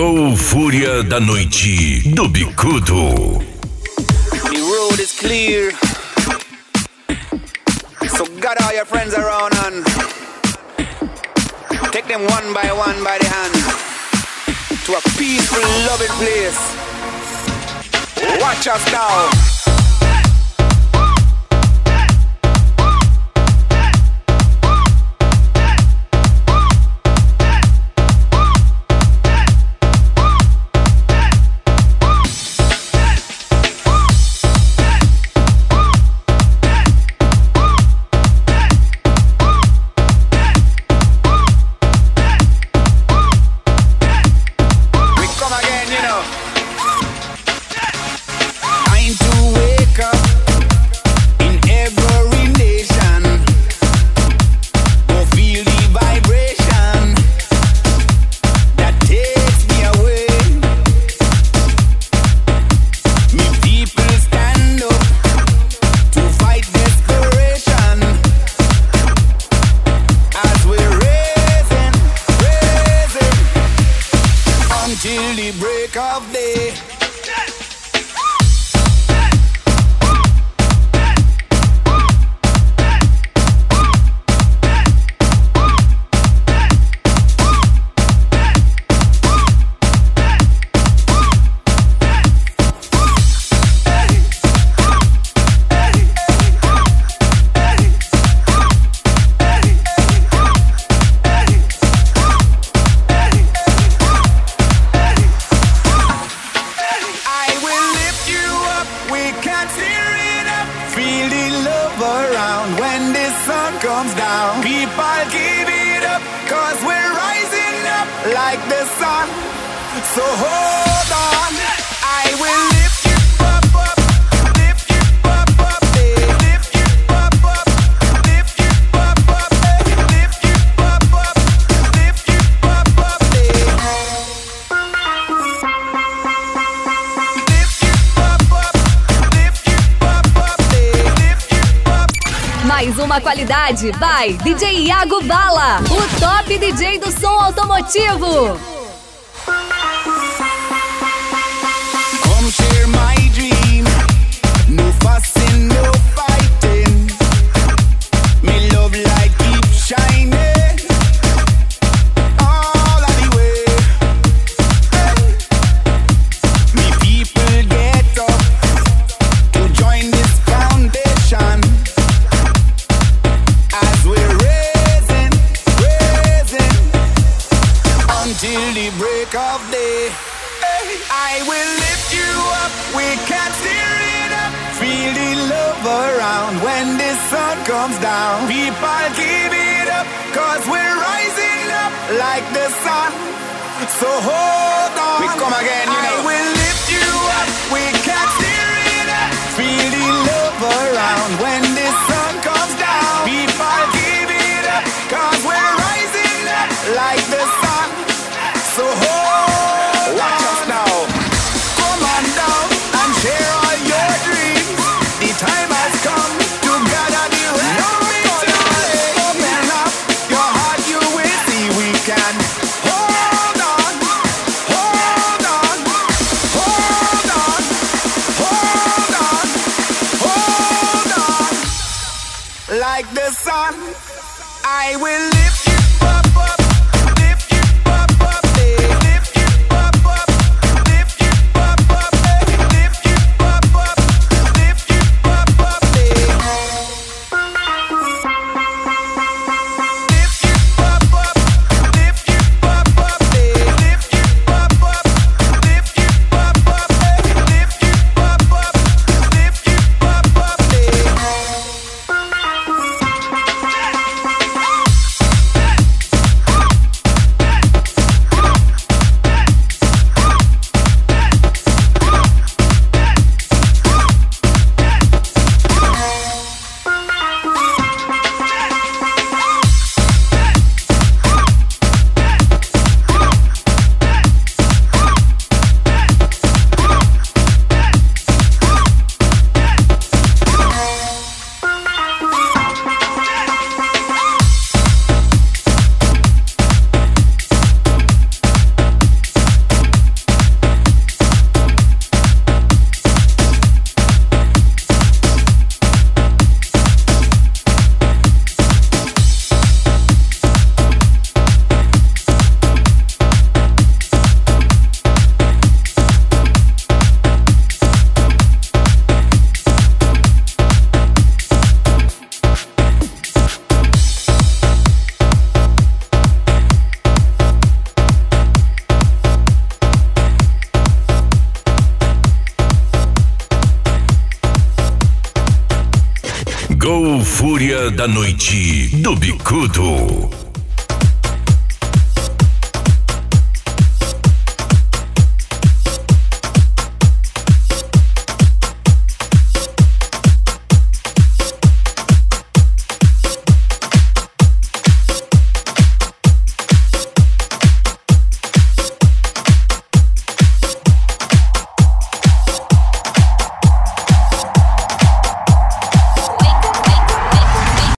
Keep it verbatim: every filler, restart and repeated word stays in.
Chegou Fúria da Noite do Bicudo. The road is clear, so gather all your friends around and take them one by one by the hand to a peaceful, loving place. Watch us now. Qualidade by D J Iago Bala, o top D J do som automotivo. Come share my dream, no fussing, no fighting. Me love light keep shining all of the way. Hey. Me people get up to join this foundation. Till the break of day, I will lift you up, we can't steer it up. Feel the love around when the sun comes down. People give it up, cause we're rising up like the sun. So hold on, we come again, you know. I will lift you up, we can't steer it up. Feel the love around when the sun comes down. People give it up, cause we're rising up like the sun. So hold, watch us now. Come on down and share all your dreams. The time has come to gather the rest. Open up your heart, you will see we can. Hold on, hold on, hold on, hold on, hold on. Like the sun, I will lift you up, up. Gol Fúria da Noite do Bicudo.